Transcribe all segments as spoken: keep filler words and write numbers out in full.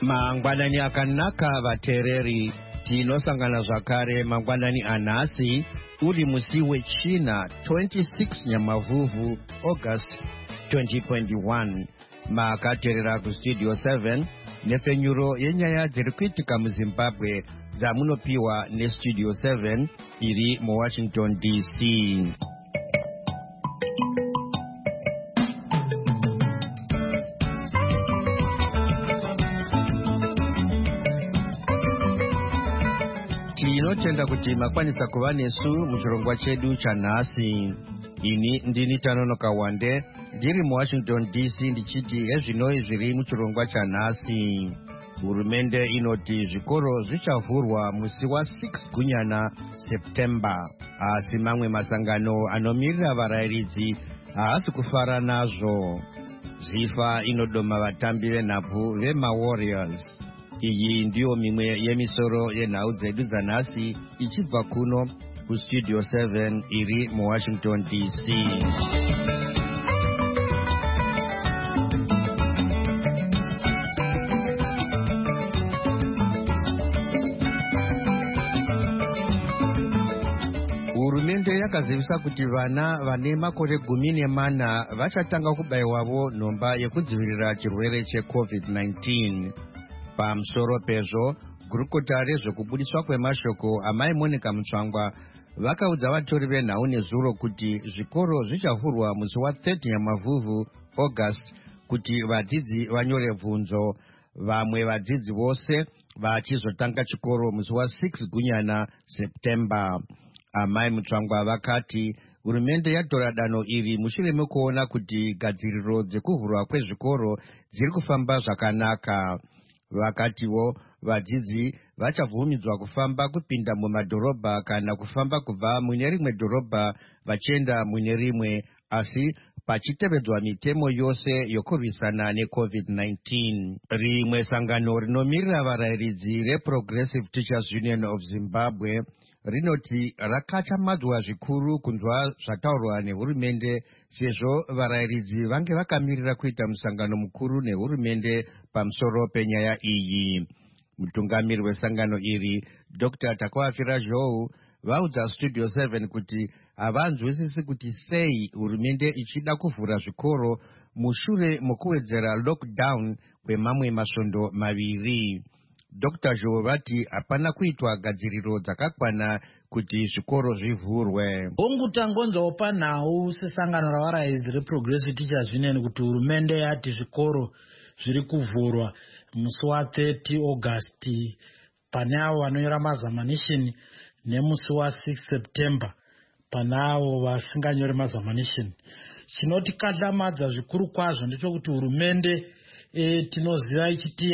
Mangwanani akanaka vatereri, tinosangana zvakare mangwanani anhasi uri musi wechina twenty-six Nyamavhuvhu August twenty twenty-one. Makaterera kustudio seven nefenyuro yenyaya dziri kuitika muZimbabwe dzamunopiwa nestudio seven iri muWashington D C. Tinotenda kuti makwanisa kuva nesu muchirongwa chedu chanhasi. Ini ndini Tanonoka Wande ndiri muWashington D C ndichiti hezvinoi zviri muchirongwa chanhasi. Hurumende inoti zvikoro zvichavhurwa musi wa six Gunyana September. Asi mamwe masangano anomirira varayiridzi haasi kufara nazvo. Zifa inodoma vatambi venhabvu vemaWarriors. Iyi ndiyo mimwe yemisoro yenhau dzedu dzanhasi ichibva kuno kustudio seven iri muWashington D C. Hurumende yakazivisa kuti vana vane makore gumi nemana vachatanga kubayiwavo nhomba yekudzivirira chirwere checovid nineteen. Pamusoro pezvo, gurukota rezvekubudiswa kwemashoko amai Monica Mutsvangwa vakaudza vatori venhau nezuro kuti zvikoro zvichavhurwa musi wa thirty Nyamavhuvhu August kuti vadzidzi vanyore bvunzo. Vamwe vadzidzi vose vachizotanga chikoro musi wa six Gunyana September. Amai Mutsvangwa vakati hurumende yatora danho iri mushure mekuona kuti gadziriro dzekuvhurwa kwezvikoro dziri kufamba zvakanaka. Vakatiwo vadzidzi vachabvumidzwa kufamba kupinda mumadhorobha kana kufamba kubva mune rimwe dhorobha vachienda mune rimwe, asi pachitevedzwa mitemo yose yokurwisana necovid nineteen. Rimwe sangano rinomirira varayiridzi reProgressive Teachers Union of Zimbabwe rinoti rakachamadzwa zvikuru kunzwa zvataurwa nehurumende sezvo varayiridzi vange vakamirira kuita musangano mukuru nehurumende pamusoro penyaya iyi. Mutungamiri wesangano iri Doctor Takwafira Zhou vaudza studio seven kuti havanzwisisi kuti sei hurumende ichida kuvhura zvikoro mushure mokuwedzera lockdown kwemamwe masvondo maviri. Doctor Zhou vati hapana kuitwa gadziriro dzakakwana kuti zvikoro zvivhurwe. Hongu tangonzwawo panhau sesangano ravarayiridzi reProgressive Teachers Union kuti hurumende yati zvikoro zviri kuvhurwa musi wa thirty August pane avo vanonyora mazamanishini nemusi wa six September pane avo vasinganyori mazamanishini. Chinotikadlamadza zvikuru kwazvo ndechekuti hurumende E, tinoziva ichiti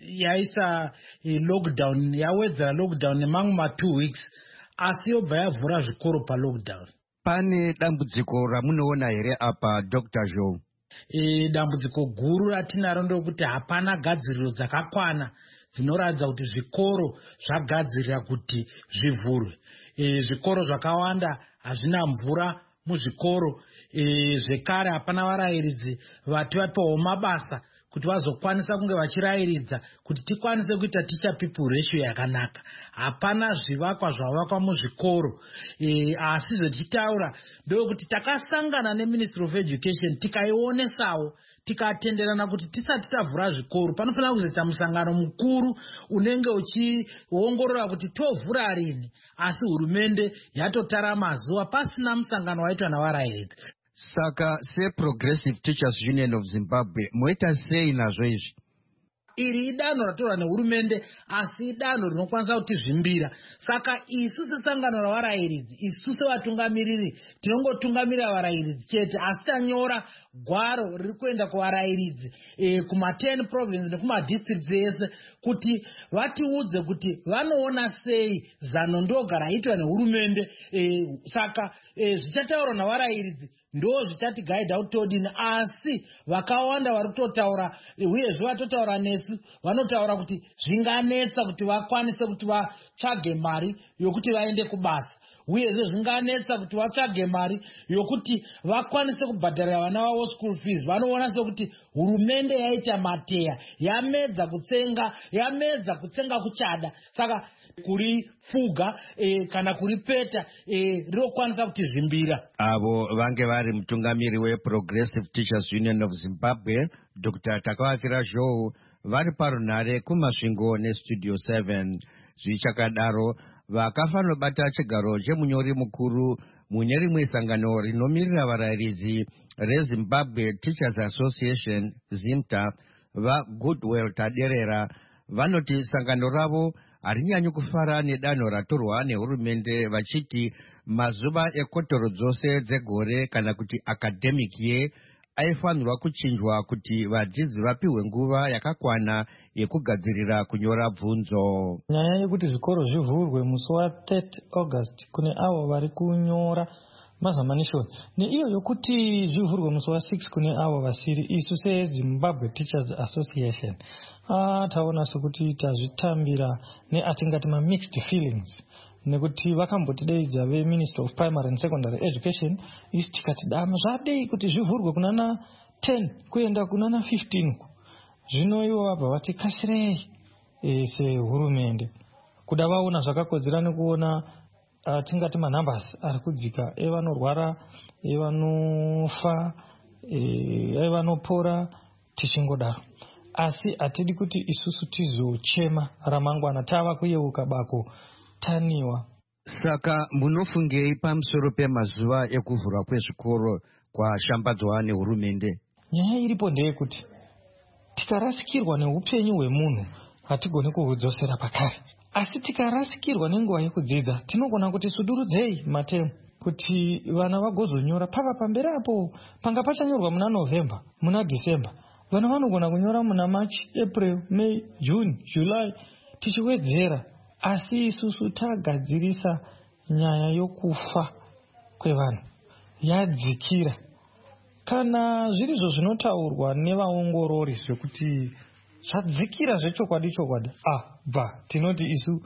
yaisa e, lockdown yawedzera lockdown nemamwe ma two weeks asi yobva yavhura zvikoro pa lockdown. Pane dambudziko ramunoona here apa Doctor Zhou? E, dambudziko guru ratinaro ndekuti hapana gadziriro dzakakwana dzinoratidza kuti zvikoro zvagadzirira kuti zvivhurwe. E, zvikoro zvakawanda hazvina mvura muzvikoro. E, zvekare hapana varayiridzi vati vapiwawo mabasa kuti vazokwanisa kunge vachirayiridza kuti tikwanise kuita teacher people ratio yakanaka. Hapana zvivakwa zvavakwa muzvikoro. E, asi zvotichitaura ndokuti takasangana neMinistry of Education tikaionesawo tikatenderana kuti tisati tavhura zvikoro panofanira kuzoita musangano mukuru unenge uchiongorora kuti tovhura rini, asi hurumende yatotara mazuva pasina musangano waitwa navarayiridzi. Saka seProgressive Teachers Union of Zimbabwe moita sei nazvo izvi? Iri idanho ratorwa nehurumende asi idanho rinokwanisa kuti zvimbira. Saka isu sesangano ravarayiridzi, isu sevatungamiriri tinongotungamirira varayiridzi chete, asi tanyora gwaro riri kuenda kuvarayiridzi e, kuma ten province nekuma districts ese kuti vatiudze kuti vanoona sei zano ndoga raitwa nehurumende. E, saka e, zvichataurwa navarayiridzi ndo zvichatigaidha kuti todini, asi vakawanda vari kutotaura uyezve vatotaura nesu vanotaura kuti zvinganetsa kuti vakwanise kuti vatsvage mari yokuti vaende kubasa. uyezve zvinganetsa kuti vatsvage mari yokuti vakwanise kubhadharira vana vavo school fees. Vanoona sekuti hurumende yaita mateya, yamedza kutsenga, yamedza kutsenga kuchada. Saka kuri fuga eh, kana kuri peta eh, rinokwanisa kuti zvimbira. Avo vange vari mutungamiri weProgressive Teachers Union of Zimbabwe Doctor Takavakira Zhou vari parunhare kumasvingo nestudio seven. Zvichakadaro vakafanobata chigaro chemunyori mukuru mune rimwe sangano rinomirira varayiridzi reZimbabwe Teachers Association ZIMTA vaGoodwill Taderera vanoti sangano ravo harinyanyi kufara nedanho ratorwa nehurumende vachiti mazuva ekotoro dzose dzegore kana kuti academic year aifanirwa kuchinjwa kuti vadzidzi vapiwe nguva yakakwana yekugadzirira kunyora bvunzo. Nyaya yekuti zvikoro zvivhurwe musi wa-thirty August kune avo vari kunyora mazamanishoni neiyo yokuti zvivhurwe musi wa-six kune avo vasiri, isu seZimbabwe Teachers Association ah, taona sekuti tazvitambira neatingati ma-mixed feelings nekuti vakambotideidza veMinister of Primary and Secondary Education isi tikati dama zvadei kuti zvivhurwe kunana ten kuenda kunana fifteen. Zvino ivo vabva vati kasirei e, sehurumende kuda vaona zvakakodzera nekuona uh, tingati manumbers ari kudzika evanorwara, evanofa, evanopora tichingodaro. Asi hatidi kuti isusu tizochema ramangwana tava kuyeuka bako taniwa. Saka munofungei pamusoro pemazuva ekuvhurwa kwezvikoro kwashambadzwa nehurumende? Nyaya iripo ndeyekuti tikarasikirwa neupenyu hwemunhu hatigoni kuhudzosera pakare, asi tikarasikirwa nenguva yekudzidza tinogona kuti sudurudzei matemu kuti vana vagozonyora pava pamberi apo. Panga pachanyorwa muna November, muna December, vana vanogona kunyora muna March, April, May, June, July tichiwedzera. Asi isusu tagadzirisa nyaya yokufa kwevanhu yadzikira. Kana zvirizvo zvinotaurwa nevaongorori zvekuti zvadzikira zvechokwadi chokwadi, ah bva tinoti isu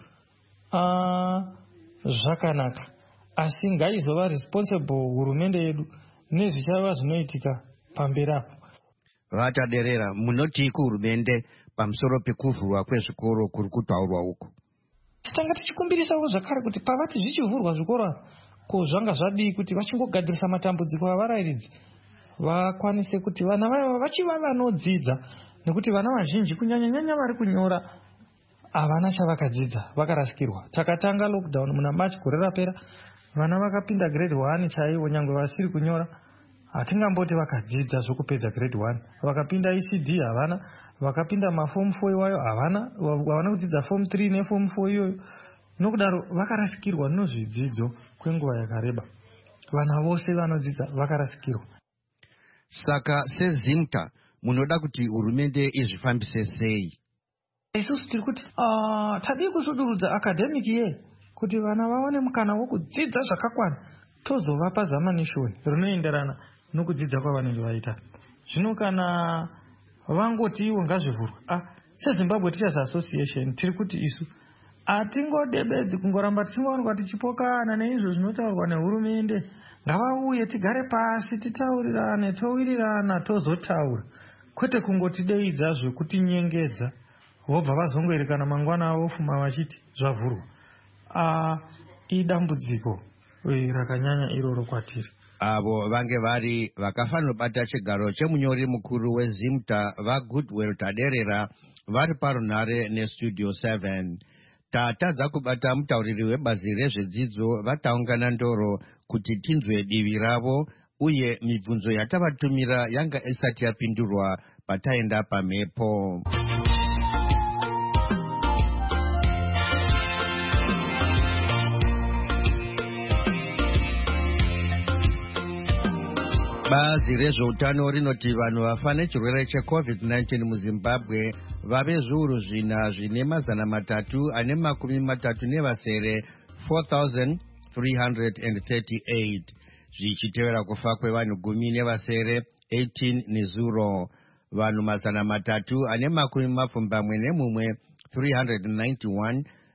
ah zvakanaka, asi ngaizova responsible hurumende yedu nezvichava zvinoitika pamberi apo. Vataderera, munoti kuhurumende pamusoro pekuvhurwa kwezvikoro kuri kutaurwa uku? Tanga tichikumbirisawo zvakare kuti pavati zvichivhurwa zvikoro ko zvanga zvadii kuti vachingogadzirisa matambudziko avarayiridzi vakwanise kuti vana vavo vachiva vanodzidza, nekuti vana vazhinji kunyanya nyanya vari kunyora havana chavakadzidza vakarasikirwa. Takatanga lockdown muna March gore rapera, vana vakapinda grade one chaivo nyangwe vasiri kunyora, hatingamboti vakadzidza zvokupedza grade one. Vakapinda E C D havana, vakapinda maform four iwayo havana, havana kudzidza form three neform four iyoyo. Nokudaro vakarasikirwa nozvidzidzo kwenguva yakareba. Vana vose vanodzidza vakarasikirwa. Saka seZIMTA munoda kuti hurumende izvifambise sei? Isusu tiri kuti uh, tadi kusudurudza academic year kuti vana vaone mukana wokudzidza zvakakwana, tozovapa zamanishoni rinoenderana nokudzidza kwavanenge vaita. Zvino kana vangoti iwo ngazvivhurwa, ah seZimbabwe Teachers Association tiri kuti isu hatingodebedzi kungoramba tichingoramba tichipokana neizvo zvinotaurwa nehurumende. Ngavauye tigare pasi titaurirane, towirirana tozotaura, kwete kungotideidza zvekutinyengedza vobva vazongoerekana mangwana vofuma vachiti zvavhurwa. Ah idambudziko rakanyanya iroro kwatiri. Avo vange vari vakafanobata chigaro chemunyori mukuru weZIMTA vaGoodwill Taderera vari parunhare nestudio seven. Tatadza kubata mutauriri webazi rezvedzidzo vataungana ndoro kuti tinzwe divi ravo, uye mibvunzo yatavatumira yanga isati yapindurwa pataenda pamhepo. Bazi rezveutano rinoti vanhu vafa nechirwere checovid nineteen muZimbabwe vave zviuru zvina zvine mazana matatu ane makumi matatu nevasere four thousand three hundred thirty-eight, zvichitevera kufa kwevanhu gumi nevasere eighteen nezuro. Vanhu mazana matatu ane makumi mapfumbamwe nemumwe three hundred ninety-one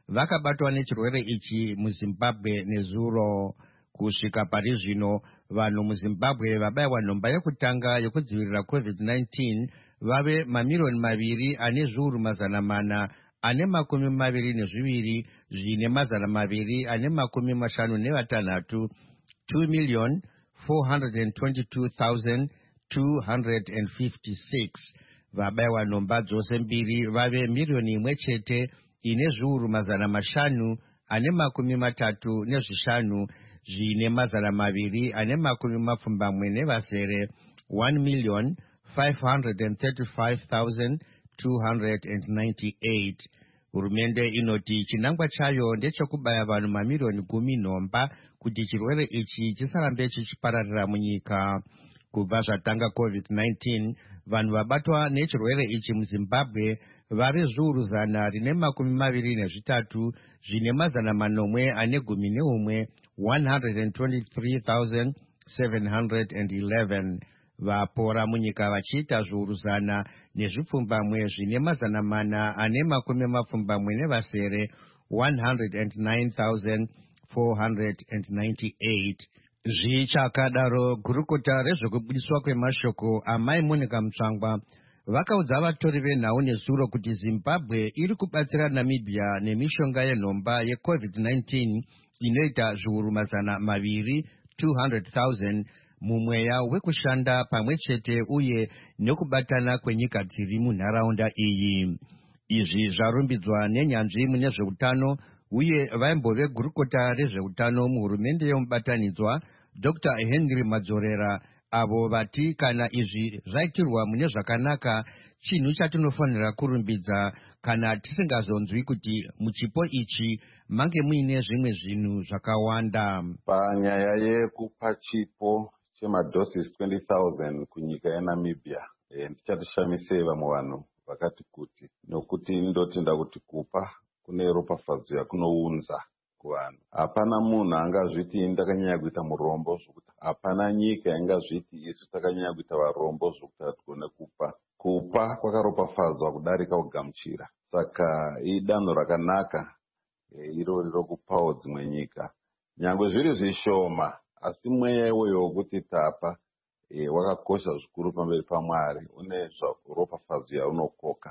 vakabatwa nechirwere ichi muzimbabwe nezuro. Kusvika pari zvino vanhu muzimbabwe vabayiwa nhomba yekutanga yekudzivirira covid nineteen vave mamiliyoni maviri ane zviuru mazana mana ane makumi maviri nezviviri zvine mazana maviri ane makumi mashanu nevatanhatu two million four hundred twenty-two thousand two hundred fifty-six. Vabayiwa nhomba dzose mbiri vave miriyoni imwe chete ine zviuru mazana mashanu ane makumi matatu nezvishanu zvine mazana maviri ane makumi mapfumbamwe nevasere one million five hundred thirty-five thousand two hundred ninety-eight. Hurumende inoti chinangwa chayo ndechekubaya vanhu mamiliyoni gumi nhomba kuti chirwere ichi chisarambe chichipararira munyika. Kubva zvatanga covid nineteen vanhu vabatwa nechirwere ichi muzimbabwe vave zviuru zana rine makumi maviri nezvitatu zvine mazana manomwe ane gumi neumwe one hundred twenty-three thousand seven hundred eleven. Vapora munyika vachiita zviuru zana nezvipfumbamwe zvine mazana mana ane makumi mapfumbamwe nevasere one hundred nine thousand four hundred ninety-eight. Zvichakadaro, gurukota rezvekubudiswa kwemashoko amai Monica Mutsvangwa vakaudza vatori venhau nezuro kuti Zimbabwe iri kubatsira Namibia nemishonga yenhomba yecovid nineteen inoita zviuru mazana maviri two hundred thousand mumweya wekushanda pamwe chete uye nekubatana kwenyika dziri munharaunda iyi. Izvi zvarumbidzwa nenyanzvi mune zveutano uye vaimbove gurukota rezveutano muhurumende yomubatanidzwa Doctor Henry Madzorera, avo vati kana izvi zvaitirwa mune zvakanaka chinhu chatinofanira kurumbidza kana tisingazonzwi kuti muchipo ichi mange muine zvimwe zvinhu zvakawanda. Panyaya yekupa chipo chemadhosis twenty thousand kunyika yeNamibia, e, ndichatishamisa vamwe vanhu vakati kuti nokuti ndotenda kuti kupa kune ropafadzo yakunounza kuvanhu. Hapana munhu angazviti ndakanyanya kuita murombo zvokuti hapana nyika ingazviti isu takanyanya kuita varombo zvokuti hatigone kupa. Kupa kwakaropafadzwa kudarika kugamuchira. Saka idanho rakanaka e, irori rokupawo dzimwe nyika. Nyangwe zviri zvishoma asi mweya iwoyo wokuti tapa e, wakakosha zvikuru pamberi paMwari, une ropafadzo yaunokoka.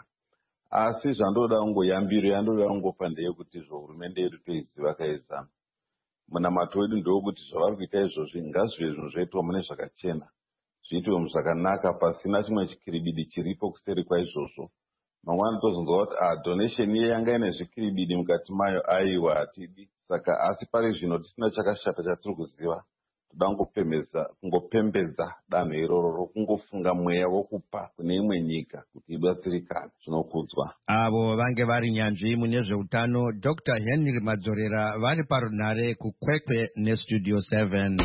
Asi zvandoda kungoyambiro yandoda kungopa ndeyekuti zvo hurumende yedu toiziva kaizama. Munamato wedu ndowokuti zvavari kuita izvozvi ngazvive zvinhu zvoitwa mune zvakachena, zviitwe munhu zvakanaka pasina chimwe chikiribidi chiripo kuseri kwaizvozvo. Mangwana tozonzwa kuti a donation iye yanga ine zvikiribidi mukati mayo aiwa hatidi. Saka asi pari zvino tisina chakashata chatiri kuziva, toda kungopembedza kungopembedza danho iroro rokungofunga mweya wokupa kune imwe nyika kuti ibatsirikane, zvinokudzwa. Avo vange vari nyanzvi mune zveutano Doctor Henry Madzorera vari parunhare kukwekwe nestudio seven.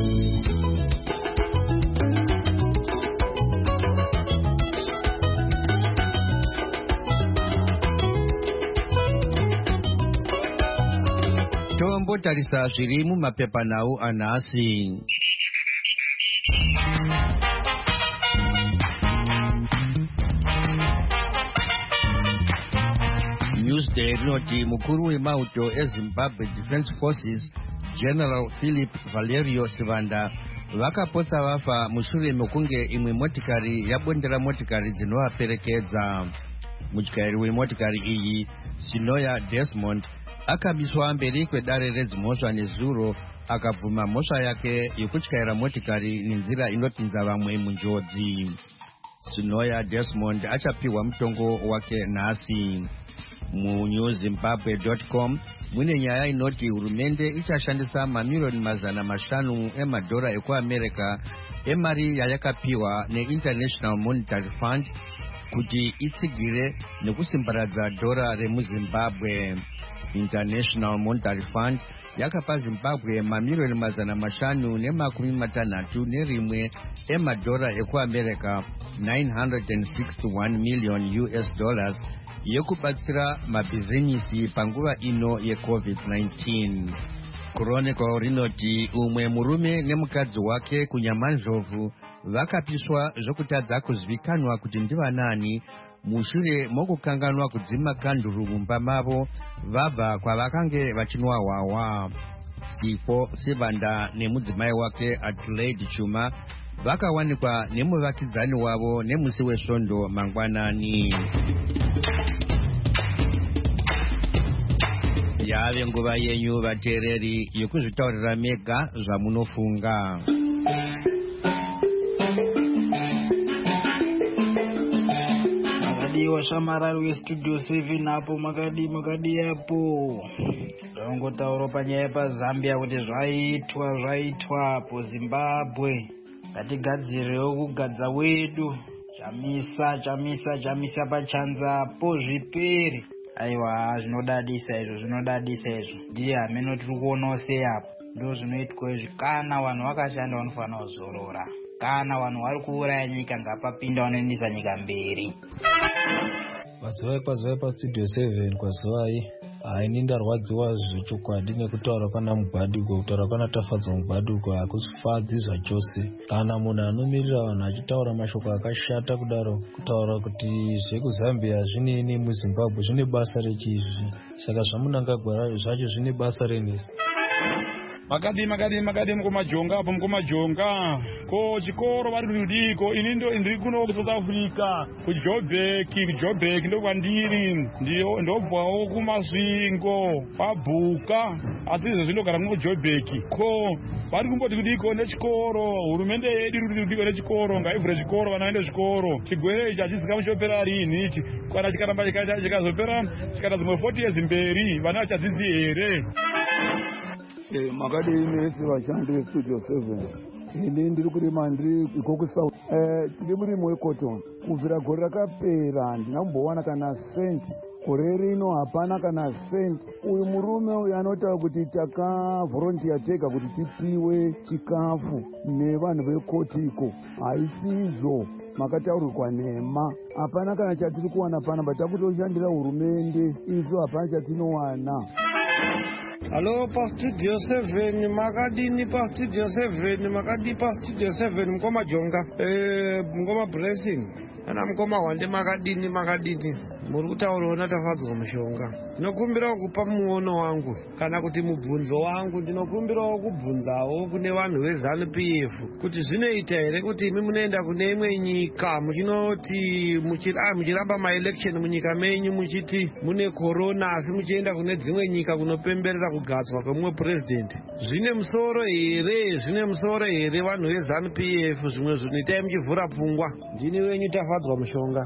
Tombotarisa zviri mumapepanhau anhasi. Newsday rinoti mukuru wemauto eZimbabwe Defence Forces General Philip Valerio Sivanda vakapotsa vafa mushure mekunge imwe motikari yabondera motikari dzinovaperekedza. Mutyairi wemotikari iyi Sinoya Desmond akamiswa mberi kwedare redzimhosva nezuro akabvuma mhosva yake yekutyaira motikari nenzira inopinza vamwe munjodzi. Sinoya Desmond achapiwa mutongo wake nhasi. Mu Zimbabwe dot com mune nyaya inoti hurumende ichashandisa mamiliyoni mazana mashanu emadhora ekuAmerica emari yayakapiwa neInternational Monetary Fund kuti itsigire nekusimbaradza dhora remuZimbabwe. International Monetary Fund yakapa Zimbabwe mamiliyoni mazana mashanu nemakumi matanhatu nerimwe emadhora ekuAmerica nine hundred sixty-one million U S dollars yekubatsira mabhizinisi panguva ino yecovid nineteen. Chronicle rinoti umwe murume nemukadzi wake kunyamanzvovu vakapiswa zvokutadza kuzivikanwa kuti ndivanani mushure mokukanganwa kudzima kanduru mumba mavo vabva kwavakange vachinwawawa. Sipo Sivanda nemudzimai wake Adelaide Chuma vakawanikwa nemuvakidzani wavo nemusi wesvondo mangwanani. Yave nguva yenyu vateereri yekuzvitaurira mega zvamunofunga. Makadiwa shamarari westudio seven apo makadi makadi yapo. Ndongotaura panyaya paZambia kuti zvaitwa zvaitwa apo Zimbabwe. Ngatigadzirewo kugadza wedu. Chamisa chamisa chamisa pachanzapo zvipere. Aiwa zvinodadisa izvo zvinodadisa izvo. Ndiye amene tiri kuonawo seapo. Ndo zvinoitwa izvi kana vanhu vakashanda vanofanira kuzorora. Kana vanhu vari kuuraya nyika ngapapinda vanoendesa nyika mberi. Mazuva kwazuva pastudio seven kwazuvai haini ndarwadziwa zvechokwadi nekutaura pana Mugwaduko. Kutaura pana Tafadzwa Mugwaduko hakusifadzi zvachose. Kana munhu anomirira vanhu achitaura mashoko akashata kudaro, kutaura kuti zvekuZambia zvineni muZimbabwe zvine basa rechizvi, saka zvamunangagwara zvacho zvine basa renesi. Makadi makadi makadi mukomajonga apo mukomajonga ko chikoro vari kudiko ini ndo ndiri kuno ku South Africa ku Joburg ku Joburg ndo kwandiri ndio ndobvawo kumasvingo pabhuka asi izvo zvinogara mu Joburg ko vari kumboti kudiko nechikoro hurumende yedu iri kudiko nechikoro ngaivhure chikoro vana vaende chikoro chigwere ichi hachizika muchopera rini ichi kana chikaramba chikaita chikazopera chikata dzimwe forty years mberi vana vachadzidzi here. Eh, makadi inesi vashandi vestudio seven. Ini ndiri kurima ndiri iko kuSouth. Eh, tiri murimo weCotton. Kubvira gore rakapera handina kumbowana kana senti. Gore rino hapana kana senti. Uyu murume uyu anotaura kuti takavolontiya tega kuti tipiwe chikafu nevanhu vekotiko. Haisizvo makataurirwa nhema. Hapana kana chatiri kuwana panapa, takutoshandira hurumende. Izvo hapana chatinowana. Hello, pastudio seven, makadini pastudio seven, makadi pastudio seven, mkoma jonga, eh, mkoma blessing, ana mkoma wande makadini makadini, muruta urona Tafadzwa mushonga. Ndinokumbira kupa muono wangu, kana kuti mubvunzo wangu, ndinokumbira kubvunzawo kune vanhu veZANU P F, kuti zvinoita here kuti imi munoenda kune imwe nyika, muchinoti muchiramba maelection munyika menyu muchiti mune corona, asi muchienda kune dzimwe nyika kunopemberera kugadzwa kwemumwe president. Zvine musoro here, zvine musoro here vanhu veZANU P F, zvimwe zvinoitai muchivhura pfungwa. Ndini wenyu Tafadzwa mushonga.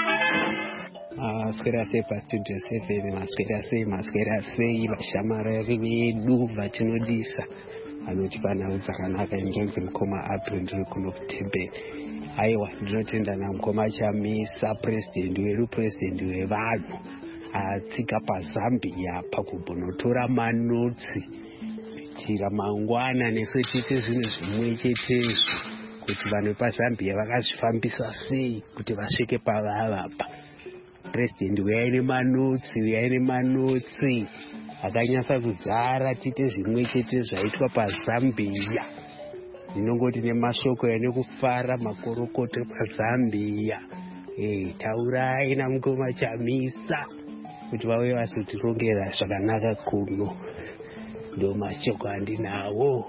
Maswera sei pastudio seven, maswera sei, maswera sei vashamarari vedu vatinodisa vanotipa nhau dzakanaka. Ndinonzi mukoma April ndiri kuno kuTembe. Aiwa ndinotenda namukoma Chamisa, president wedu, president wevanhu, atsika paZambia pakubhonotora manotsi tira mangwana nesu tiite zvinhu zvimwe chetezvo kuti vanhu paZambia vakazvifambisa sei kuti vasvike pavavapa. President uyai nemanotsi, uyai nemanotsi akanyasa kudzara tiite zvimwe chete zvaitwa paZambia. Ndinongoti nemashoko nekufara makorokoto paZambia. Eh, taurai namukoma Chamisa kuti vauye vazotirongera zvakanaka kuno. Ndo mashoko andinawo.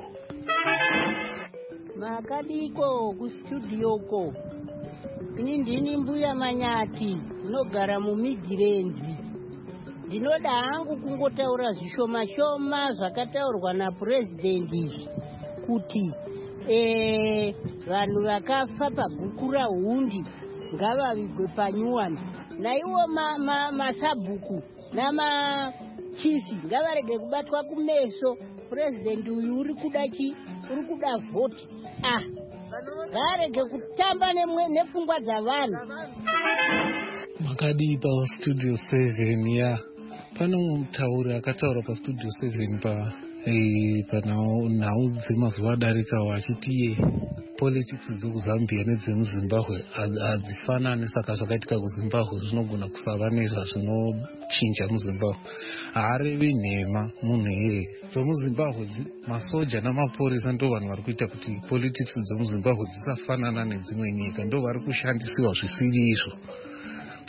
Makadiko kustudioko. Ini ndini Mbuya Manyati, ndinogara muMidlands. Ndinoda hangu kungotaura zvishoma shoma zvakataurwa naPresident kuti eh vanhu vakafa pagukura hundi ngavavigwe panyuwana. Naiwo masabhuku namachizi ngavarege kubatwa kumeso. President uyu uri kuda chi? Uri kuda vote. Ah, varege kutamba nepfungwa dzavanhu. Makadi pastudio seven ya pano mutauri akataura pastudio seven pa eh panao nhau dzemazuva adarika wachitiye politics dzekuZambia nedzemuZimbabwe hadzifanani, saka zvakaitika kuZimbabwe zvinogona kusava nezva zvinochinja muZimbabwe. Haarevi nhema munhu here dzomuZimbabwe, masoja namapurisa ndo vanhu vari kuita kuti politics dzomuZimbabwe dzisafanana nedzimwe nyika, ndo vari kushandisiwa zvisiri izvo.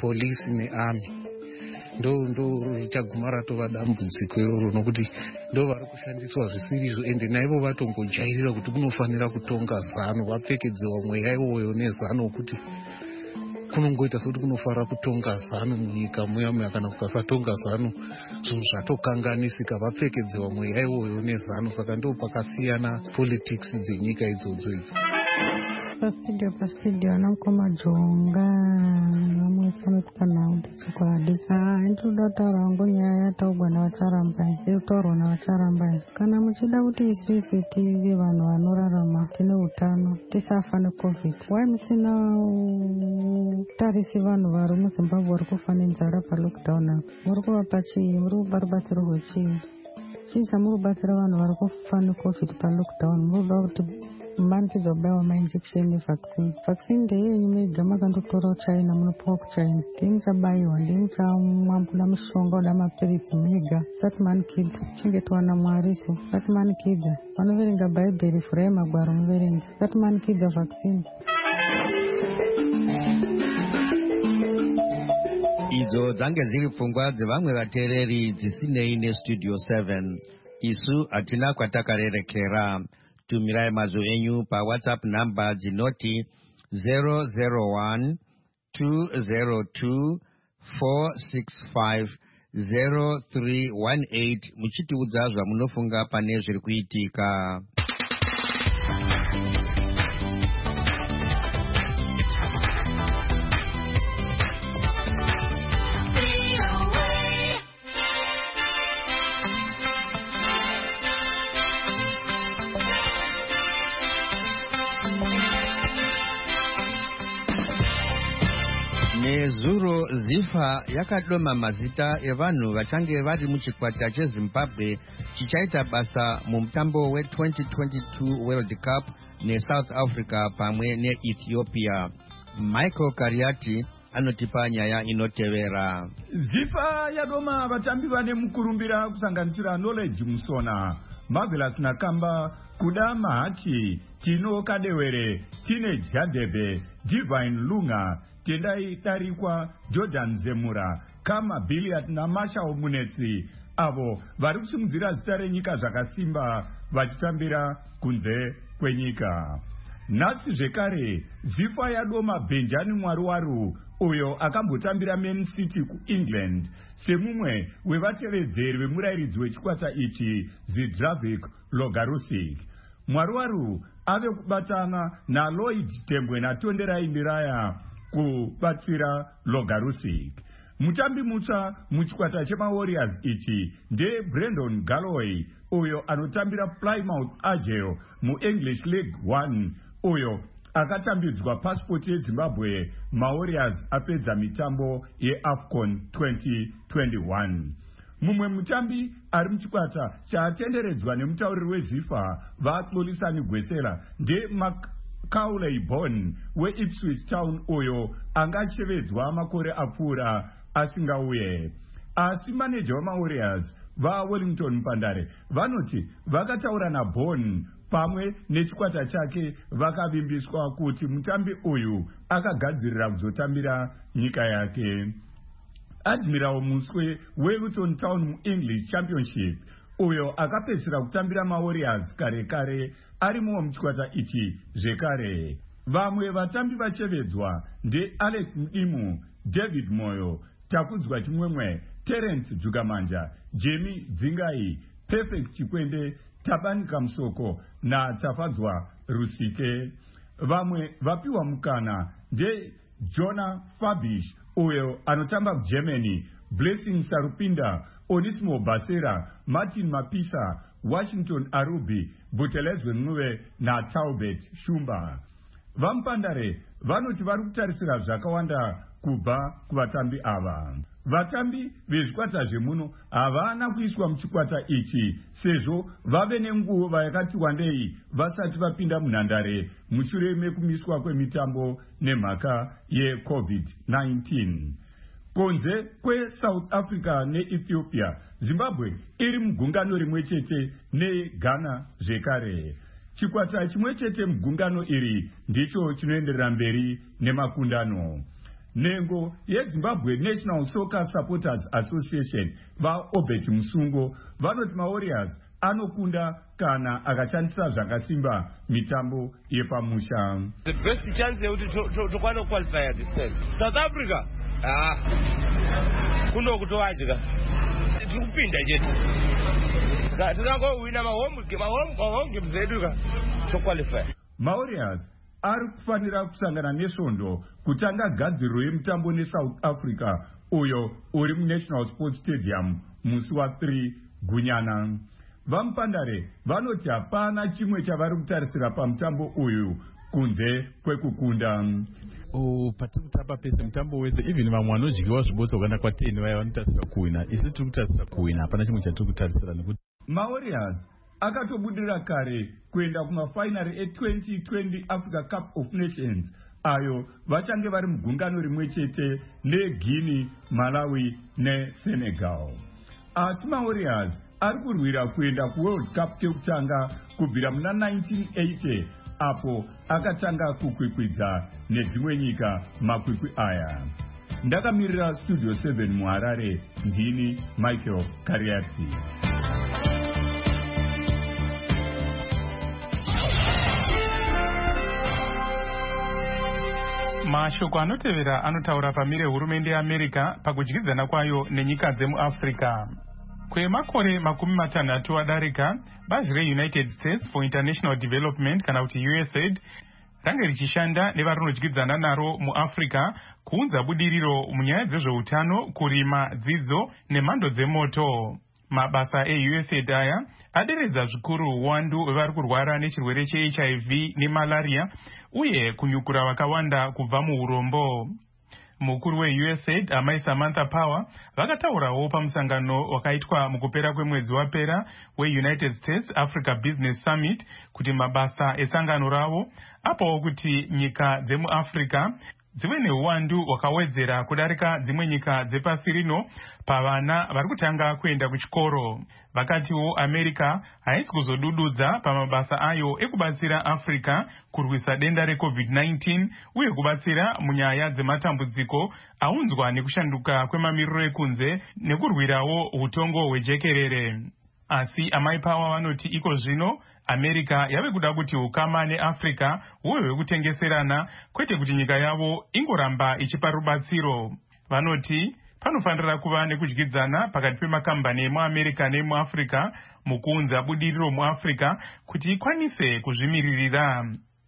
polisi nearmy ndo ndo richaguma ratova dambudziko iroro nokuti ndo vari kushandiswa zvisirizvo ende naivo vatongojairira kuti kunofanira kutonga zano vapfekedzwa mweya iwoyo nezano kuti kunongoita sokuti kunofara kutonga zano munyika muya muya kana kukasatonga zano zvinhu zvatokanganisika vapfekedzwa mweya iwoyo nezano saka ndo pakasiyana politics dzenyika idzodzo idzo. Pastudio pastudio anamukoma jonga vamwe sametupanawo tichokwadi ndinoda kutaura hangu nyaya yataugwa navacharamba irikutaurwa navacharamba kana muchida kuti isusu tive vanhu vanorarama tine utano tisafa necovid wai musina tarisi vanhu vari muzimbabwe vari kufa nenzara palockdown apo muri kuvapa chii muri kupa rubatsiro rwechii chii chamuri kubatsira vanhu vari kufa necovid palockdown muri kuda kuti manikidza kubaiwa mainjection nevaccine vaccine ndeyenyu mega makandotora kuchina munopuwa kuchina ndii muchabaiwa ndii muchamwa muda mushonga uda mapiritsi mega sati manikidza chengetowana mwariso sati manikidza vanoverenga bhaibheri furai magwaro muverenga sati manikidza vaccine. Idzo dzange dziri pfungwa dzevamwe vateereri dzisinei nestudio seven. Isu hatina kwatakarerekera. Tumirai mazwi enyu pa WhatsApp namba dzinoti zero zero one two zero two four six five zero three one eight muchitiudza zvamunofunga pane zviri kuitika. Nezuro zifa yakadoma mazita evanhu vachange vari muchikwata cheZimbabwe chichaita basa mumutambo we twenty twenty-two World Cup neSouth Africa pamwe neEthiopia. Michael Kariati anotipa nyaya inotevera. Zifa yadoma vatambi vane mukurumbira kusanganisira Knowledge Musona, Marvelous Nakamba, Kuda Mahachi, Tino Kadewere, Tine Jadebe, Divine Lunga, Tendai Tarikwa, Jordan Zemura, Kama Billiard na Masha Omunetsi, avo vari kusimudzira zita renyika zvakasimba vachitambira kunze kwenyika. Nhasi zvekare zifa yadoma Benjani Mwaruwaru uyo akambotambira Man City kuEngland semumwe wevatevedzeri vemurairidzi wechikwata ichi Zdravik Logarusic. Mwaruwaru ave kubatana naLloyd Tembwe naTonderai Miraya kubatsira Logarusic. Mutambi mutsva muchikwata chemaWarriors ichi nde Brandon Galloway uyo anotambira Plymouth Argyle muEnglish League one uyo akatambidzwa passport yeZimbabwe maWarriors apedza mitambo yeAFCON twenty twenty-one. Mumwe mutambi ari muchikwata chaatenderedzwa nemutauriri weZifa vaatlolisani Gwesera nde Macaulay Bonne weIpswich Town uyo angachevedzwa makore apfuura asingauye. Asi maneja wamaWarriors vaWellington Mpandare vanoti vakataura naBonne pamwe nechikwata chake vakavimbiswa kuti mutambi uyu akagadzirira kuzotambira nyika yake. Admiral Muswe weLuton Town muEnglish Championship uyo akapedzisira kutambira maWarriors kare kare arimo muchikwata ichi zvekare. Vamwe vatambi vachevedzwa nde Alex Mdimu, David Moyo, Takudzwa Chimwemwe, Terence Jugamanja, Jamie Dzingai, Perfect Chikwende, Tabani Kamsoko na Tafadzwa Rusike. Vamwe vapiwa mukana nde Jonah Fabish uyo anotamba Germany, Blessing Sarupinda, Onismo Basera, Martin Mapisa, Washington Arubi, Butelezwe Nuwe na Taubet Shumba. Vampandare vanoti vari kutarisira zvakawanda kubva kuvatambi ava. Vatambi vezvikwata zvemuno havana kuiswa muchikwata ichi sezvo vave nenguva yakati wandei vasati vapinda munhandare mushure mekumiswa kwemitambo nemhaka yeCovid nineteen. Kunze kweSouth Africa neEthiopia, Zimbabwe iri mugungano rimwe chete neGhana zvekare. Chikwata chimwe chete mugungano iri ndicho chinoenderera mberi nemakundano. nhengo yezimbabwe National Soccer Supporters Association vaobert musungo vanoti mawarriors anokunda kana akashandisa zvakasimba mitambo yepamusha. The best chance yekuti tokwana qualify this time. South Africa ah kuno kutowatika tikupinda chete tikangowina mahome mahome games edu ka toqualify. Mawarriors ari kufanira kusangana nesvondo kutanga gadziriro yemutambo neSouth Africa uyo uri muNational Sports Stadium musi wa three Gunyana. Vamupandare vanoti hapana chimwe chavari kutarisira pamutambo uyu kunze kwekukunda. Patiri kutamba pese mutambo wese, even vamwe vanodyiwa zvibotso kana kwateni vaya vanotarisira kuwina, isi tiri kutarisira kuwina, hapana chimwe chatiri kutarisira nekuti Mawarriors akatobudira kare kuenda kumafainari e-twenty twenty Africa Cup of Nations ayo vachange vari mugungano rimwe chete neGuinea, Malawi neSenegal. Asi Mawarriors ari kurwira kuenda kuWorld Cup kekutanga kubvira muna nineteen eighty apo akatanga kukwikwidza nedzimwe nyika makwikwi aya. Ndakamirira Studio seven muHarare, ndini Michael Kariati. Mashoko anotevera anotaura pamire hurumende yeAmerica pakudyidzana kwayo nenyika dzemuAfrica. Kwemakore makumi matanhatu adarika, bazi reUnited States for International Development kana kuti U S A I D range richishanda nevarinodyidzana naro muAfrica kuunza budiriro munyaya dzezveutano, kurima, dzidzo nemhando dzemoto. Mabasa eU S A I D aya aderedza zvikuru uwandu vari kurwara nechirwere cheH I V nemalaria uye kunyukura vakawanda kubva muurombo. Mukuru weU S A I D amai Samantha Power vakataurawo pamusangano wakaitwa mukupera kwemwedzi wapera weUnited States Africa Business Summit kuti mabasa esangano ravo apawo kuti nyika dzemuAfrica dzive neuwandu hwakawedzera kudarika dzimwe nyika dzepasi rino pavana vari kutanga kuenda kuchikoro. Vakatiwo America haisi kuzodududza pamabasa ayo ekubatsira Africa kurwisa denda reCovid nineteen uye kubatsira munyaya dzematambudziko aunzwa nekushanduka kwemamiriro ekunze nekurwirawo utongo hwejekerere. Asi amai Power vanoti iko zvino America yave kuda kuti ukama neAfrica huve hwekutengeserana kwete kuti nyika yavo ingoramba ichipa rubatsiro. Vanoti panofanira kuva nekudyidzana pakati pemakambani emuAmerica nemuAfrica mukuunza budiriro muAfrica kuti ikwanise kuzvimiririra.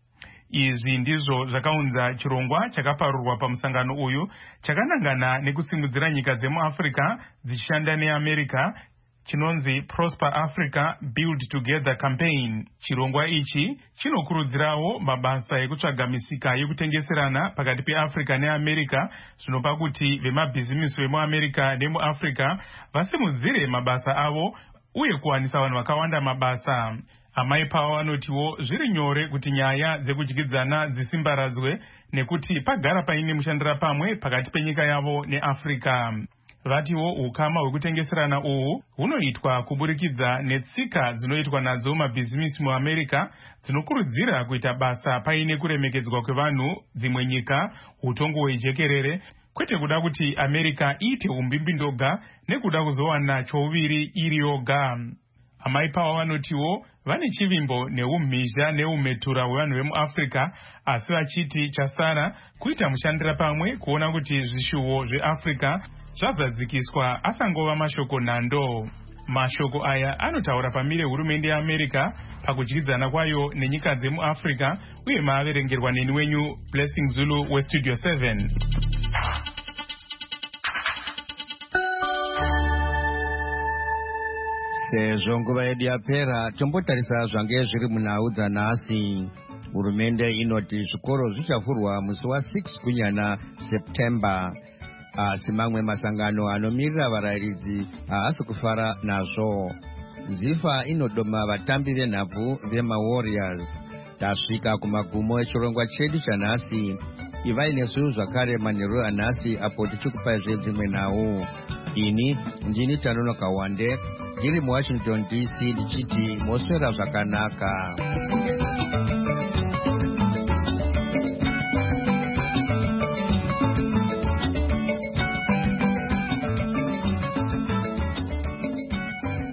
Izvi ndizvo zvakaunza chirongwa chakaparurwa pamusangano uyu chakanangana nekusimudzira nyika dzemuAfrica dzichishanda neAmerica chinonzi Prosper Africa Build Together Campaign. Chirongwa ichi chinokurudzirawo mabasa ekutsvaga misika yekutengeserana pakati peAfrica neAmerica zvinopa kuti vemabhizimisi vemuAmerica nemuAfrica vasimudzire mabasa avo uye kuwanisa vanhu vakawanda mabasa. Amai Power vanotiwo zviri nyore kuti nyaya dzekudyidzana dzisimbaradzwe nekuti pagara paine mushandira pamwe pakati penyika yavo neAfrica. Vatiwo ukama hwekutengeserana uhu hunoitwa kuburikidza netsika dzinoitwa nadzo mabhizimisi muAmerica dzinokurudzira kuita basa paine kuremekedzwa kwevanhu dzimwe nyika, utongo hwejekerere, kwete kuda kuti America iite umbimbi ndoga nekuda kuzowana chouviri iri yoga. Amai Power vanotiwo vane chivimbo neumhizha neumetura hwevanhu vemuAfrica asi vachiti chasara kuita mushandira pamwe kuona kuti zvishuwo zveAfrica zvazadzikiswa asangova mashoko nhando. Mashoko aya anotaura pamire hurumende yeAmerica pakudyidzana kwayo nenyika dzemuAfrica uye maaverengerwa neni wenyu Blessing Zulu weStudio seven. Sezvo nguva yedu yapera, tombotarisa zvange zviri munhau dzanhasi. Hurumende inoti zvikoro zvichavhurwa musi wa six Gunyana September. Asi mamwe masangano anomirira varayiridzi haasi kufara nazvo. Zifa inodoma vatambi venhabvu vemaWarriors. Tasvika kumagumo echirongwa chedu chanhasi. Ivai nesu zvakare manheru anhasi apo tichikupai dzimwe nhau. Ini ndini Tanonoka Wande ndiri muWashington D C ndichiti moswera zvakanaka.